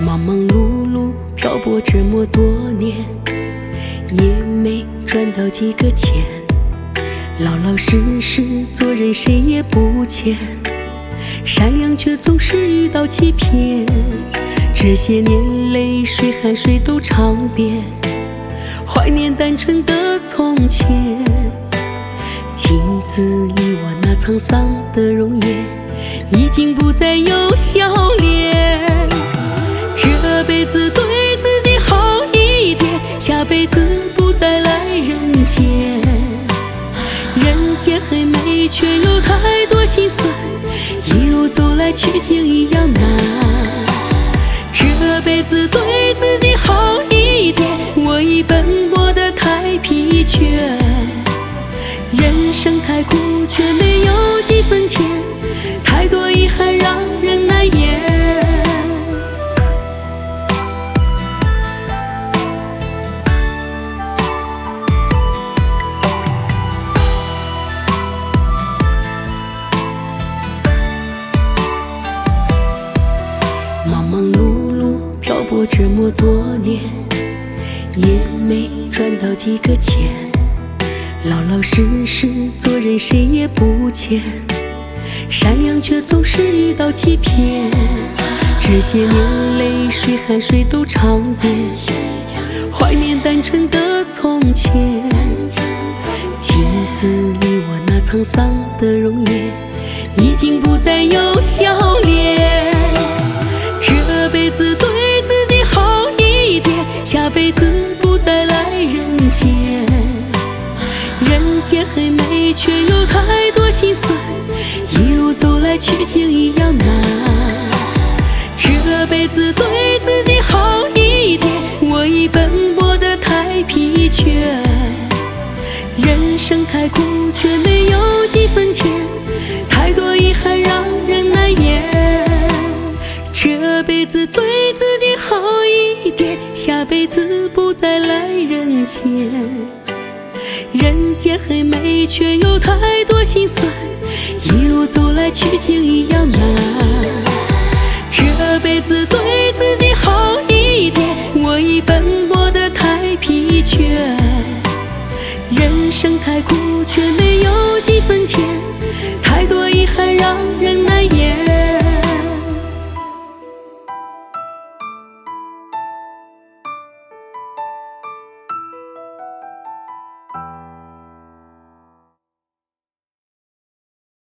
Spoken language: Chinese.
忙忙碌碌漂泊这么多年，也没赚到几个钱，老老实实做人谁也不欠，善良却总是遇到欺骗，这些年泪水汗水都尝遍，怀念单纯的从前，镜子里我那沧桑的容颜，已经不再有笑脸。这辈子对自己好一点，下辈子不再来人间。人间很美，却有太多心酸，一路走来取经一样难。这辈子对自己好一点，我已奔波得太疲倦，人生太苦却没有几分甜，太多遗憾让人难言。忙忙碌碌漂泊这么多年，也没赚到几个钱，老老实实做人谁也不欠，善良却总是遇到欺骗，这些年泪水汗水都尝遍，怀念单纯的从前，镜子里我那沧桑的容颜，已经不再有笑脸。这辈子对自己好一点，下辈子不再来人间。人间很美，却有太多心酸，一路走来取经一样难。这辈子对自己好一点，我已奔波得太疲倦，人生太苦却没有几分甜，太多遗憾让人难言。这辈子对自己好一点，下辈子不再来人间。人间很美，却有太多心酸，一路走来取经一样难。这辈子对自己好一点，我已奔波得太疲倦，人生太苦却没有几分甜，太多遗憾让人难言。